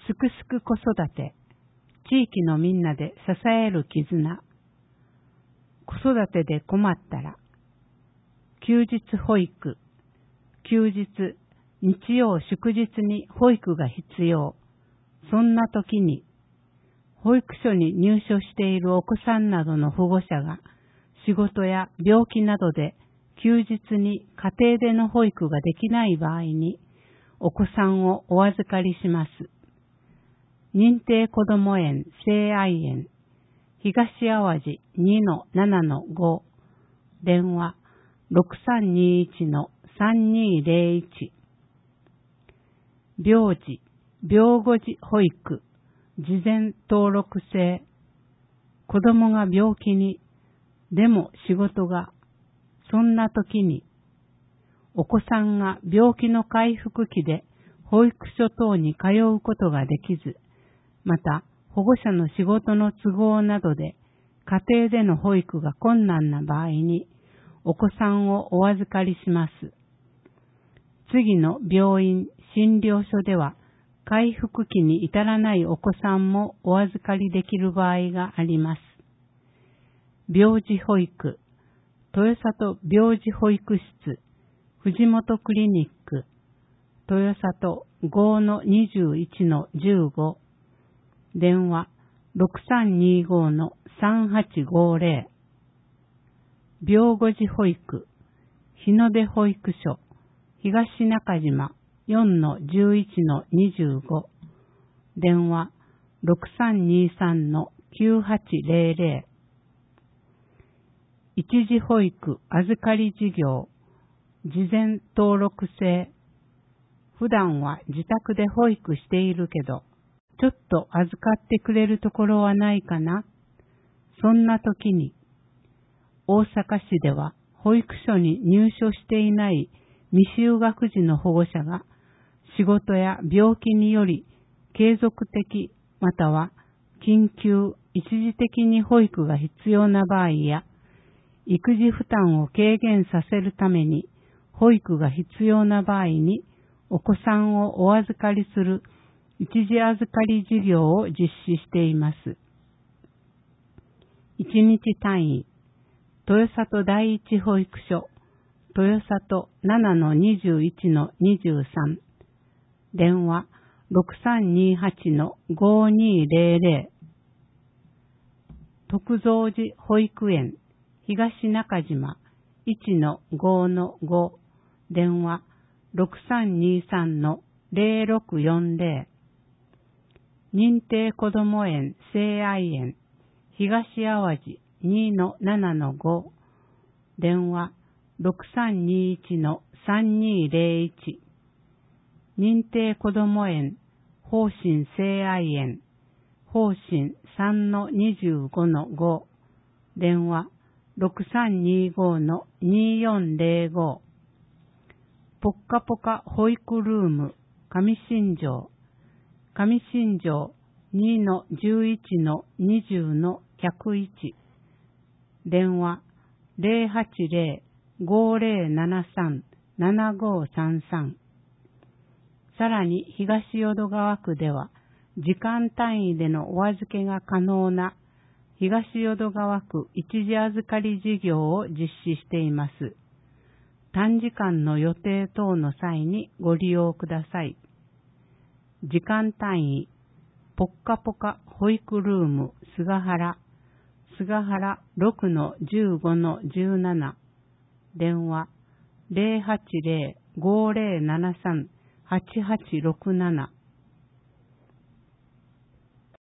すくすく子育て、地域のみんなで支える絆。子育てで困ったら、休日保育、休日、日曜祝日に保育が必要。そんな時に、保育所に入所しているお子さんなどの保護者が仕事や病気などで休日に家庭での保育ができない場合にお子さんをお預かりします。認定こども園聖愛園東淡路 2-7-5 電話 6321-3201 病児、病後児保育事前登録制。子供が病気に、でも仕事が、そんな時に、お子さんが病気の回復期で保育所等に通うことができず、また保護者の仕事の都合などで家庭での保育が困難な場合に、お子さんをお預かりします。次の病院、診療所では、回復期に至らないお子さんもお預かりできる場合があります。病児保育、豊里病児保育室、藤本クリニック、豊里 5-21-15、電話 6325-3850、病後児保育、日の出保育所、東中島 4-11-25 電話 6323-9800 一時保育預かり事業事前登録制。普段は自宅で保育しているけどちょっと預かってくれるところはないかな。そんな時に大阪市では保育所に入所していない未就学児の保護者が仕事や病気により継続的または緊急一時的に保育が必要な場合や育児負担を軽減させるために保育が必要な場合にお子さんをお預かりする一時預かり事業を実施しています。1日単位豊里第一保育所豊里 7-21-23 電話 6328-5200 徳蔵寺保育園東中島 1-5-5 電話 6323-0640 認定こども園聖愛園東淡路 2-7-5 電話 6321-3201 認定こども園法神聖愛園法神 3-25-5 電話 6325-2405 ぽっかぽか保育ルーム上新庄 2-11-20-101 電話 080-5073-7533 さらに東淀川区では時間単位でのお預けが可能な東淀川区一時預かり事業を実施しています。短時間の予定等の際にご利用ください。時間単位ぽっかぽか保育ルーム菅原 6-15-17 電話 080-5073-8867